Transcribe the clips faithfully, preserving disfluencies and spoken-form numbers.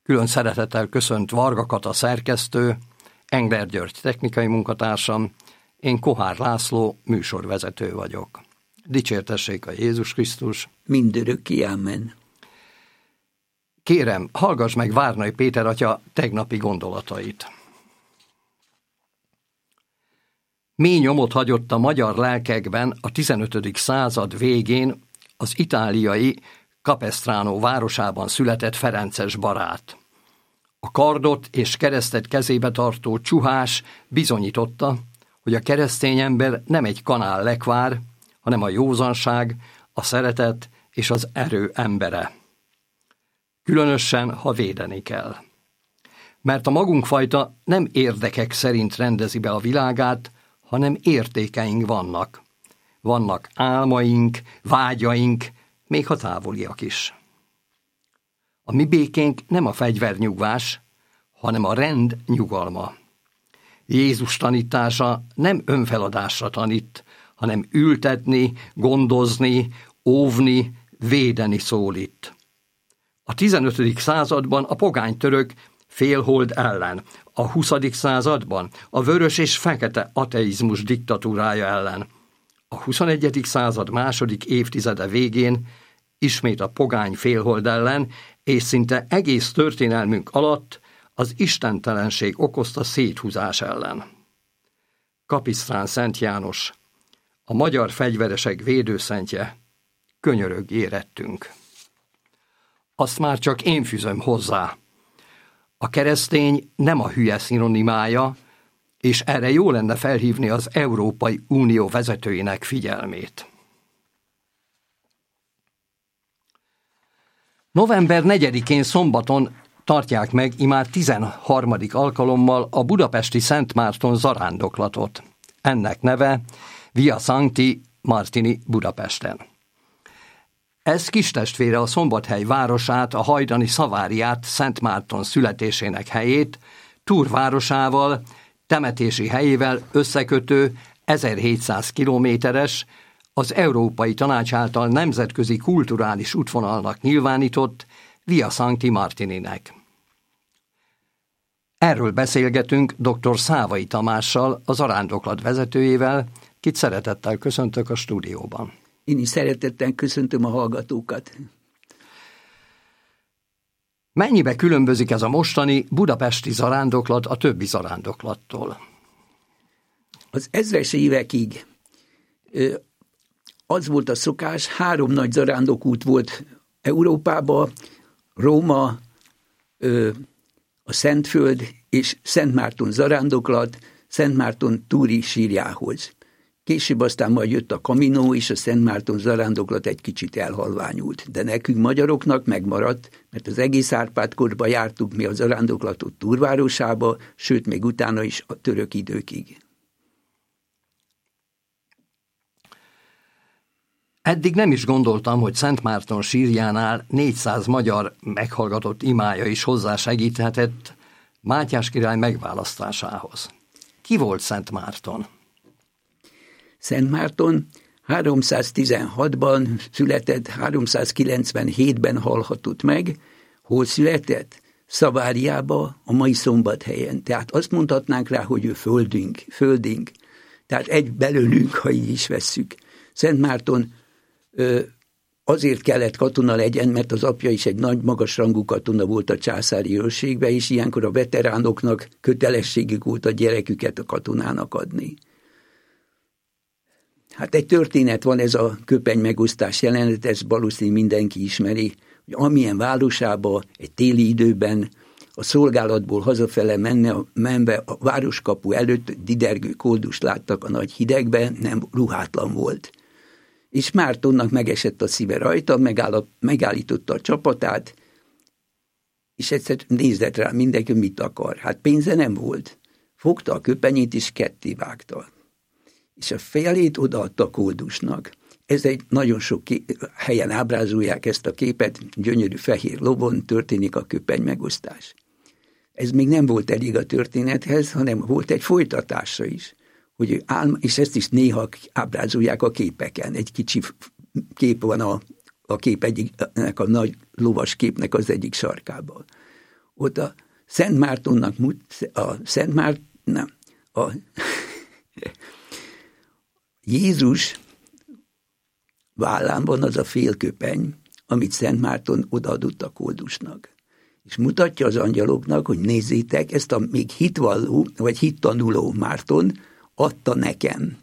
Külön szeretettel köszönt Varga Kata szerkesztő, Engler György technikai munkatársam, én Kohár László műsorvezető vagyok. Dicsértessék a Jézus Krisztus! Mindörökké, amen. Kérem, hallgass meg Várnai Péter atya tegnapi gondolatait. Mély nyomot hagyott a magyar lelkekben a tizenötödik század végén az itáliai Capestrano városában született ferences barát. A kardot és keresztet kezébe tartó csuhás bizonyította, hogy a keresztény ember nem egy kanál lekvár, hanem a józanság, a szeretet és az erő embere. Különösen, ha védeni kell. Mert a magunkfajta nem érdekek szerint rendezi be a világát, hanem értékeink vannak. Vannak álmaink, vágyaink, még ha távoliak is. A mi békénk nem a fegyvernyugvás, hanem a rend nyugalma. Jézus tanítása nem önfeladásra tanít, hanem ültetni, gondozni, óvni, védeni szólít. A tizenötödik században a pogánytörök félhold ellen, a huszadik században a vörös és fekete ateizmus diktatúrája ellen, a huszonegyedik század második évtizede végén ismét a pogány félhold ellen, és szinte egész történelmünk alatt az istentelenség okozta széthúzás ellen. Kapisztrán Szent János, a magyar fegyveresek védőszentje, könyörög érettünk. Azt már csak én fűzöm hozzá. A keresztény nem a hülye szinonimája, és erre jó lenne felhívni az Európai Unió vezetőinek figyelmét. November negyedikén szombaton tartják meg immár tizenharmadik alkalommal a budapesti Szent Márton zarándoklatot. Ennek neve Via Sancti Martini Budapesten. Ez kistestvére a Szombathely városát, a hajdani Szaváriát, Szent Márton születésének helyét, Túr városával, temetési helyével összekötő ezerhétszáz kilométeres, az Európai Tanács által nemzetközi kulturális útvonalnak nyilvánított Via Sancti Martininek. Erről beszélgetünk dr. Szávai Tamással, az zarándoklat vezetőjével, kit szeretettel köszöntök a stúdióban. Én is szeretettel köszöntöm a hallgatókat. Mennyibe különbözik ez a mostani budapesti zarándoklat a többi zarándoklattól? Az ezres évekig az volt a szokás, három nagy zarándokút volt Európában, Róma, a Szentföld és Szent Márton zarándoklat, Szent Márton túri sírjához. Később aztán majd jött a Camino, és a Szent Márton zarándoklat egy kicsit elhalványult. De nekünk magyaroknak megmaradt, mert az egész Árpád-korban jártuk mi a zarándoklatot Túr városába, sőt, még utána is a török időkig. Eddig nem is gondoltam, hogy Szent Márton sírjánál négyszáz magyar meghallgatott imája is hozzásegíthetett Mátyás király megválasztásához. Ki volt Szent Márton? Szent Márton háromszáztizenhatban született, háromszázkilencvenhétben halhatott meg. Hol született? Szaváriába, a mai Szombathelyen. Tehát azt mondhatnánk rá, hogy ő földünk, földünk. Tehát egy belőlünk, ha így is vesszük. Szent Márton ö, azért kellett katona legyen, mert az apja is egy nagy, magasrangú katona volt a császári őrségbe, és ilyenkor a veteránoknak kötelességük volt a gyereküket a katonának adni. Hát egy történet van, ez a köpeny megosztás jelenet, ezt valószínűleg mindenki ismeri, hogy amilyen városába egy téli időben a szolgálatból hazafele menne, menve a városkapu előtt didergő koldust láttak a nagy hidegben, nem ruhátlan volt. És Mártonnak megesett a szíve rajta, megáll, megállította a csapatát, és egyszer nézett rá mindenki, mit akar. Hát pénze nem volt. Fogta a köpenyét, és ketté vágta. És a felét odaadta a koldusnak. Ez egy nagyon sok kép, helyen ábrázolják ezt a képet, gyönyörű fehér lovon történik a köpeny megosztás. Ez még nem volt elég a történethez, hanem volt egy folytatása is, hogy álma, és ezt is néha ábrázolják a képeken. Egy kicsi kép van a, a kép egyik, a nagy lovas képnek az egyik sarkában. ott a Szent Mártonnak, a Szent Márton, nem, a Jézus vállán van az a félköpeny, amit Szent Márton odaadott a koldusnak. És mutatja az angyaloknak, hogy nézzétek, ezt a még hitvalló, vagy hittanuló Márton adta nekem.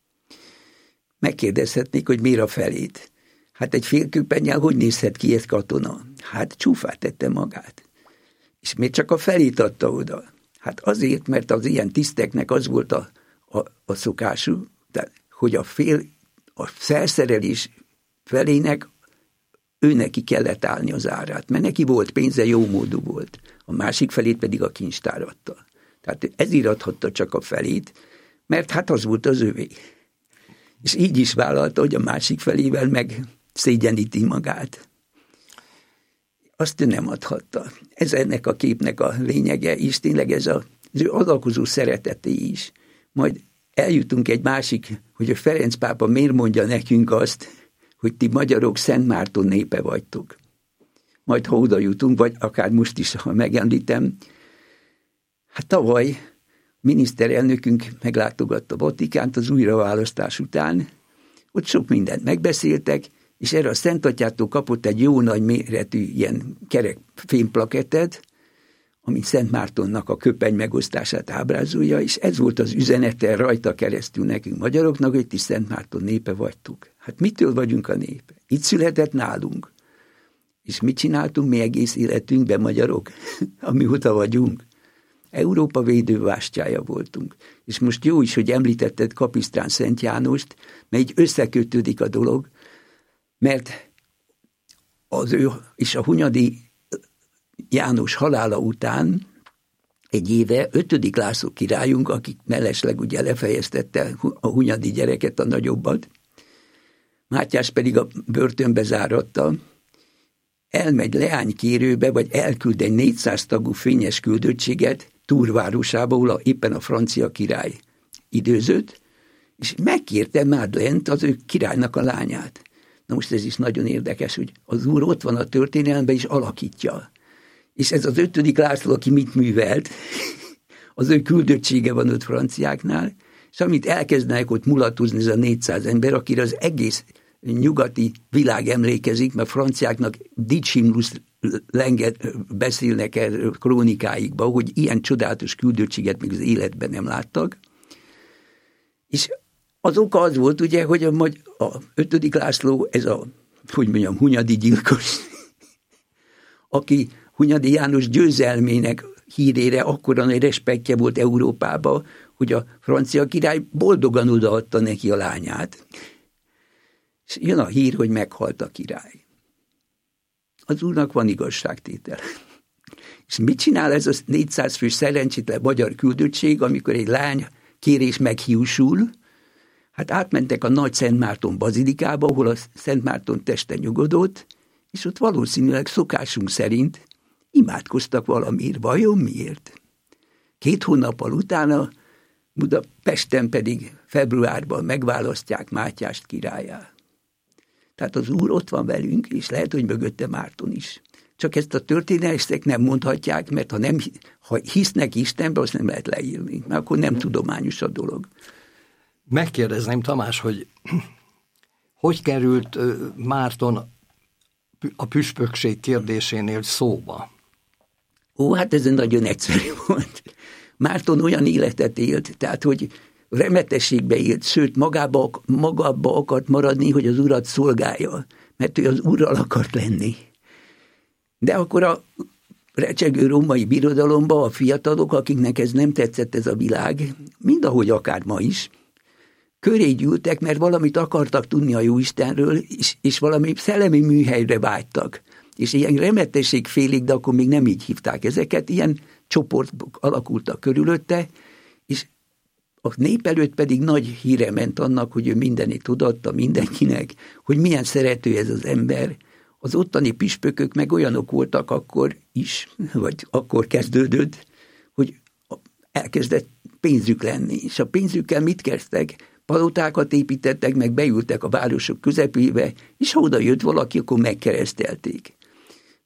Megkérdezhetnék, hogy miért a felét. Hát egy félköpennyel hogy nézhet ki egy katona? Hát csúfát tette magát. És még csak a felét adta oda. Hát azért, mert az ilyen tiszteknek az volt a, a, a szokású, de, hogy a fél, a felszerelés felének ő neki kellett állni az árát, mert neki volt pénze, jó módú volt. A másik felét pedig a kincstár adta. Tehát ezért adhatta csak a felét, mert hát az volt az övé. És így is vállalta, hogy a másik felével meg szégyeníti magát. Azt ő nem adhatta. Ez ennek a képnek a lényege is, tényleg ez a, az ő adakozó szereteté is. Majd eljutunk egy másik, hogy a Ferenc pápa miért mondja nekünk azt, hogy ti magyarok Szent Márton népe vagytok. Majd ha oda jutunk, vagy akár most is, ha megemlítem, hát tavaly miniszterelnökünk meglátogatta Vatikánt az újraválasztás után, ott sok mindent megbeszéltek, és erre a Szent Atyától kapott egy jó nagy méretű ilyen kerek fémplaketet, ami Szent Mártonnak a köpeny megosztását ábrázolja, és ez volt az üzenete rajta keresztül nekünk magyaroknak, hogy ti Szent Márton népe vagytok. Hát mitől vagyunk a népe? Itt született nálunk. És mit csináltunk mi egész életünkben, magyarok, amióta vagyunk? Európa védőbástyája voltunk. És most jó is, hogy említetted Kapisztrán Szent Jánost, mert így összekötődik a dolog, mert az ő és a Hunyadi János halála után egy éve ötödik László királyunk, akik mellesleg ugye lefejeztette a hunyadi gyereket, a nagyobbat, Mátyás pedig a börtönbe záratta, elmegy leánykérőbe, vagy elküld egy négyszáz tagú fényes küldöttséget Tours városába, ahol éppen a francia király időzött, és megkérte Madeleine-t, az ő királynak a lányát. Na most ez is nagyon érdekes, hogy az úr ott van a történelemben, és alakítja. És ez az ötödik László, aki mit művelt, az ő küldöttsége van ott franciáknál, és amit elkezdenek ott mulatozni, ez a négyszáz ember, akire az egész nyugati világ emlékezik, mert franciáknak dicsimlusz beszélnek erről krónikáikba, hogy ilyen csodálatos küldöttséget még az életben nem láttak. És az oka az volt, ugye, hogy a, a ötödik László, ez a, hogy mondjam, hunyadi gyilkos, aki Hunyadi János győzelmének hírére akkora nagy respektje volt Európába, hogy a francia király boldogan odaadta neki a lányát. És jön a hír, hogy meghalt a király. Az úrnak van igazságtétel. És mit csinál ez a négyszáz fős szerencsétlen magyar küldöttség, amikor egy lány kérés meghiúsul? Hát átmentek a Nagy Szent Márton bazilikába, ahol a Szent Márton teste nyugodott, és ott valószínűleg szokásunk szerint imádkoztak valamiért. Vajon miért? Két hónappal utána Budapesten pedig februárban megválasztják Mátyást királlyá. Tehát az úr ott van velünk, és lehet, hogy mögötte Márton is. Csak ezt a történetesek nem mondhatják, mert ha, nem, ha hisznek Istenbe, azt nem lehet leírni, mert akkor nem tudományos a dolog. Megkérdezném, Tamás, hogy hogy került Márton a püspökség kérdésénél szóba? Ó, hát ez nagyon egyszerű volt. Márton olyan életet élt, tehát, hogy remetességbe élt, sőt, magába, magába akart maradni, hogy az urat szolgálja, mert ő az urral akart lenni. De akkor a recsegő római birodalomba a fiatalok, akiknek ez nem tetszett ez a világ, mindahogy akár ma is, köré gyűltek, mert valamit akartak tudni a Jóistenről, és, és valami szellemi műhelyre vágytak. És ilyen remetesség félig, de akkor még nem így hívták ezeket, ilyen csoportok alakultak körülötte, és a nép előtt pedig nagy híre ment annak, hogy ő mindenit tudatta mindenkinek, hogy milyen szerető ez az ember. Az ottani püspökök meg olyanok voltak akkor is, vagy akkor kezdődött, hogy elkezdett pénzük lenni. És a pénzükkel mit kezdtek? Palotákat építettek, meg beültek a városok közepébe, és ha oda jött valaki, akkor megkeresztelték.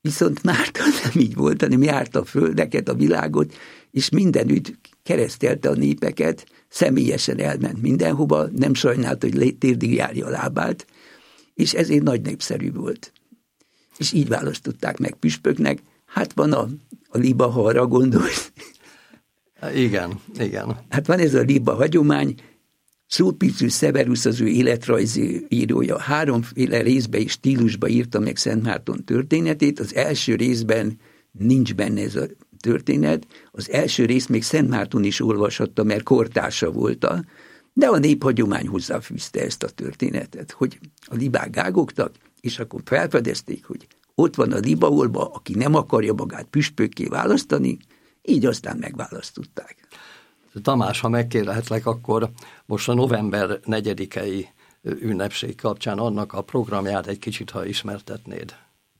Viszont Márton nem így volt, hanem járta a földeket, a világot, és mindenütt keresztelte a népeket, személyesen elment mindenhova, nem sajnálta, hogy térdig járja a lábát, és ezért nagy népszerű volt. És így választották meg püspöknek. Hát van a, a liba, ha arra gondolsz. Igen, igen. Hát van ez a liba hagyomány, Sulpicius Severus az ő életrajzi írója. Háromféle részbe és stílusba írta meg Szent Márton történetét. Az első részben nincs benne ez a történet. Az első rész még Szent Márton is olvashatta, mert kortársa volt, de a néphagyomány hozzáfűzte ezt a történetet, hogy a libák gágogtak, és akkor felfedezték, hogy ott van a libaolba, aki nem akarja magát püspökké választani, így aztán megválasztották. Tamás, ha megkérhetlek, akkor most a november negyedikei ünnepség kapcsán annak a programját egy kicsit, ha ismertetnéd.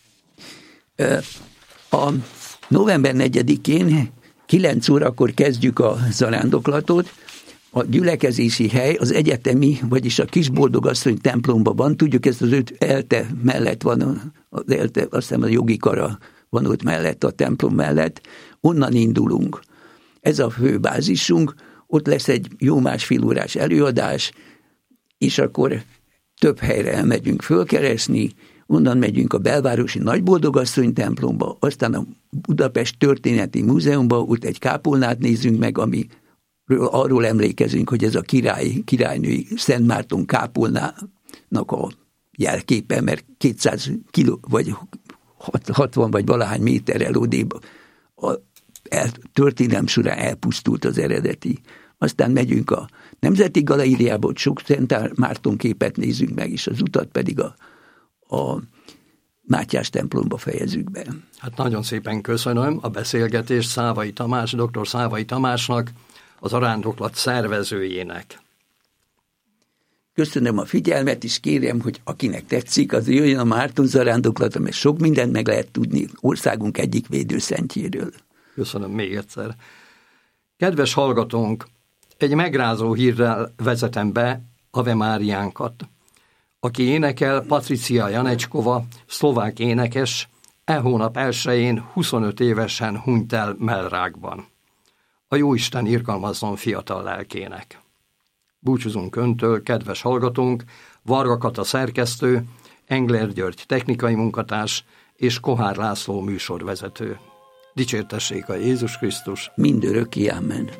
A november negyedikén kilenc órakor kezdjük a zarándoklatot. A gyülekezési hely az egyetemi, vagyis a Kisboldogasszony templomban van. Tudjuk, ezt az öt elte mellett van, az elte, azt hiszem a jogi kara van ott mellett, a templom mellett. Onnan indulunk. Ez a fő bázisunk, ott lesz egy jó másfél órás előadás, és akkor több helyre elmegyünk fölkeresni, onnan megyünk a belvárosi Nagyboldogasszony templomba, aztán a Budapest Történeti Múzeumba, ott egy kápolnát nézünk meg, amiről arról emlékezünk, hogy ez a király, királynői Szent Márton kápolnának a jelképe, mert kétszáz kiló, vagy hatvan vagy valahány méterrel odébb a el, történelem során elpusztult az eredeti. Aztán megyünk a Nemzeti Galériába, ott sok Szent Márton képet nézünk meg, és az utat pedig a, a Mátyás templomba fejezzük be. Hát nagyon szépen köszönöm a beszélgetést Szávai Tamás, dr. Szávai Tamásnak, az arándoklat szervezőjének. Köszönöm a figyelmet, és kérem, hogy akinek tetszik, az jöjjön a Márton zarándoklatra, mert sok mindent meg lehet tudni országunk egyik védőszentjéről. Köszönöm még egyszer. Kedves hallgatónk, egy megrázó hírrel vezetem be Ave Máriánkat. Aki énekel, Patricia Janecskova, szlovák énekes, e hónap elsején huszonöt évesen hunyt el mellrákban. A Jóisten irgalmazzon fiatal lelkének. Búcsúzunk öntől, kedves hallgatónk, Varga Kata szerkesztő, Engler György technikai munkatárs és Kohár László műsorvezető. Dicsértessék a Jézus Krisztus! Mindörökké, amen.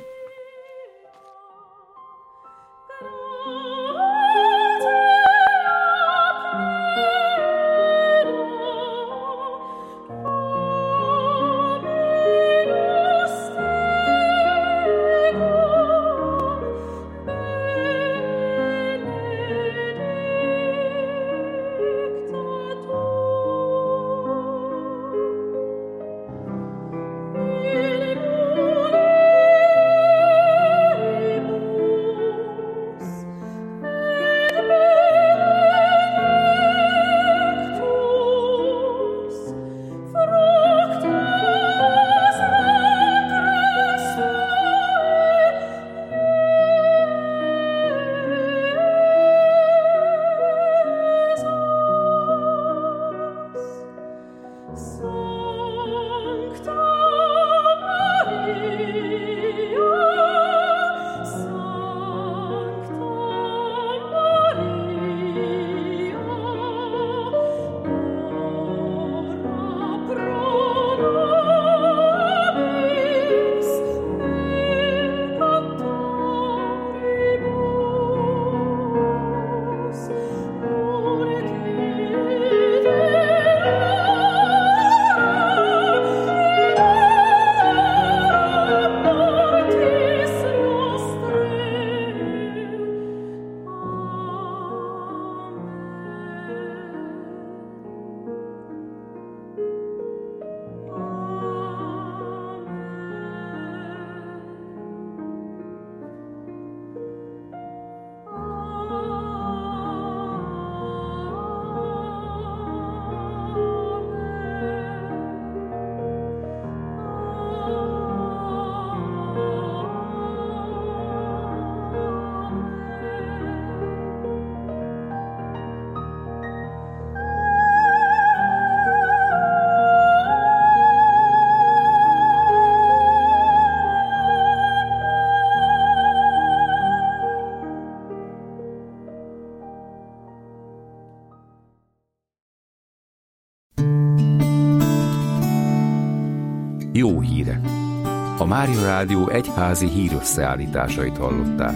Jó hírek. A Mária Rádió egyházi hírösszeállításait hallották.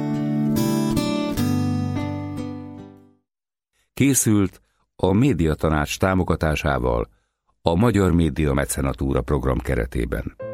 Készült a Médiatanács támogatásával a Magyar Média Mecenatúra program keretében.